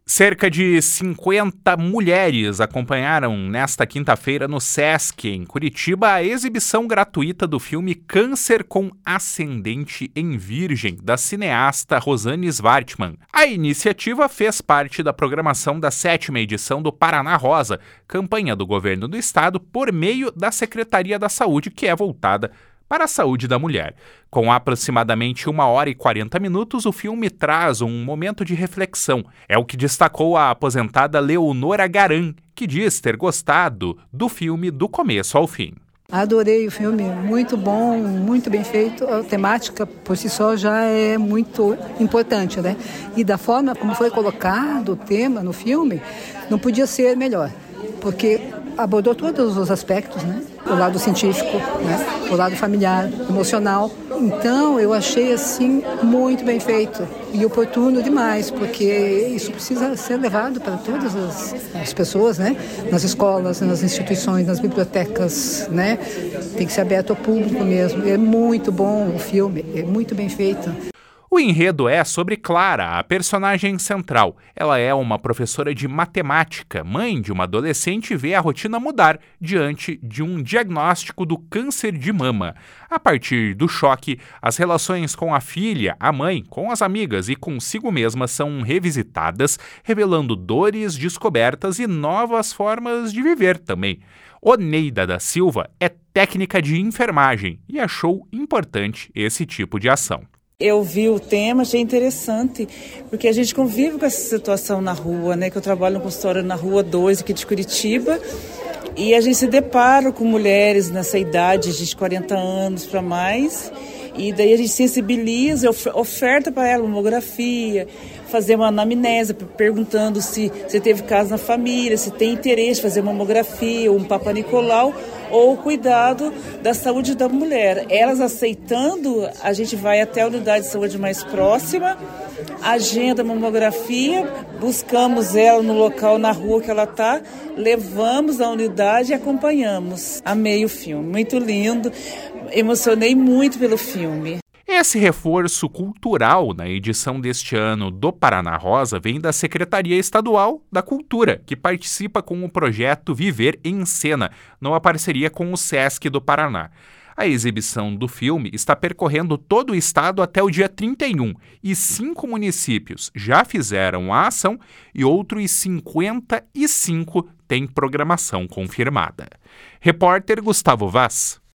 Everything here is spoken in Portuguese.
Cerca de 50 mulheres acompanharam nesta quinta-feira no Sesc, em Curitiba, a exibição gratuita do filme Câncer com Ascendente em Virgem, da cineasta Rosane Svartman. A iniciativa fez parte da programação da 7ª edição do Paraná Rosa, campanha do governo do estado por meio da Secretaria da Saúde, que é voltada para a saúde da mulher. Com aproximadamente 1h40, o filme traz um momento de reflexão. É o que destacou a aposentada Leonora Garan, que diz ter gostado do filme do começo ao fim. Adorei o filme, muito bom, muito bem feito. A temática por si só já é muito importante, né? E da forma como foi colocado o tema no filme, não podia ser melhor, porque abordou todos os aspectos, né? O lado científico, né? O lado familiar, emocional. Então, eu achei, assim, muito bem feito e oportuno demais, porque isso precisa ser levado para todas as pessoas, né? Nas escolas, nas instituições, nas bibliotecas, né? Tem que ser aberto ao público mesmo. É muito bom o filme, é muito bem feito. O enredo é sobre Clara, a personagem central. Ela é uma professora de matemática, mãe de uma adolescente e vê a rotina mudar diante de um diagnóstico do câncer de mama. A partir do choque, as relações com a filha, a mãe, com as amigas e consigo mesma são revisitadas, revelando dores descobertas e novas formas de viver também. Oneida da Silva é técnica de enfermagem e achou importante esse tipo de ação. Eu vi o tema, achei interessante, porque a gente convive com essa situação na rua, né? Que eu trabalho no consultório na Rua 2 aqui de Curitiba, e a gente se depara com mulheres nessa idade de 40 anos para mais, e daí a gente sensibiliza, oferta para ela mamografia, fazer uma anamnese, perguntando se teve caso na família, se tem interesse em fazer mamografia, um Papa Nicolau, ou o cuidado da saúde da mulher. Elas aceitando, a gente vai até a unidade de saúde mais próxima, agenda a mamografia, buscamos ela no local, na rua que ela está, levamos à unidade e acompanhamos. Amei o filme, muito lindo, emocionei muito pelo filme. Esse reforço cultural na edição deste ano do Paraná Rosa vem da Secretaria Estadual da Cultura, que participa com o projeto Viver em Cena, numa parceria com o Sesc do Paraná. A exibição do filme está percorrendo todo o estado até o dia 31, e 5 municípios já fizeram a ação e outros 55 têm programação confirmada. Repórter Gustavo Vaz.